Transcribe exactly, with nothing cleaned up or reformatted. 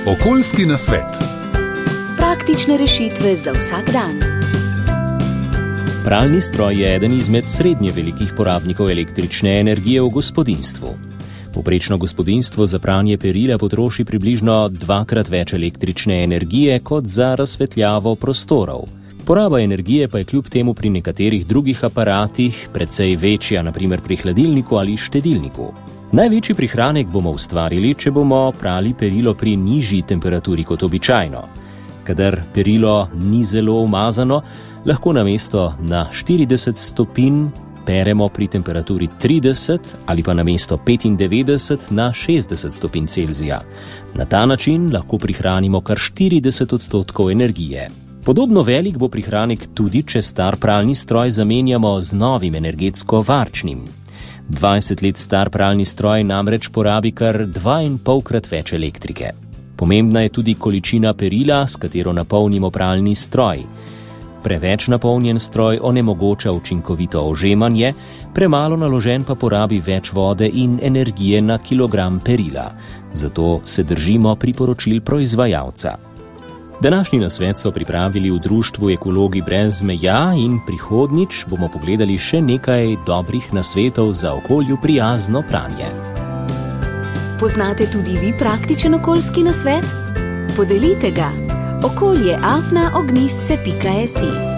Okoljski nasvet. Praktične rešitve za vsak dan. Pralni stroj je eden izmed srednje velikih porabnikov električne energije v gospodinjstvu. Povprečno gospodinjstvo za pranje perila potroši približno dvakrat več električne energije kot za razsvetljavo prostorov. Poraba energije pa je kljub temu pri nekaterih drugih aparatih precej večja, na primer pri hladilniku ali štedilniku. Največji prihranek bomo ustvarili, če bomo prali perilo pri nižji temperaturi kot običajno. Kadar perilo ni zelo umazano, lahko namesto na štirideset stopinj peremo pri temperaturi trideset ali pa namesto petindevetdeset na šestdeset stopinj Celzija. Na ta način lahko prihranimo kar štirideset odstotkov energije. Podobno velik bo prihranek tudi, če star pralni stroj zamenjamo z novim energetsko varčnim. dvajset let star pralni stroj namreč porabi kar dvainpolkrat več elektrike. Pomembna je tudi količina perila, s katero napolnimo pralni stroj. Preveč napolnjen stroj onemogoča učinkovito ožemanje, premalo naložen pa porabi več vode in energije na kilogram perila. Zato se držimo priporočil proizvajalca. Današnji nasvet so pripravili v društvu Ekologi brez meja in prihodnjič bomo pogledali še nekaj dobrih nasvetov za okolju prijazno pranje. Poznate tudi vi praktičen okoljski nasvet? Podelite ga. okolje afna ognjišče pika si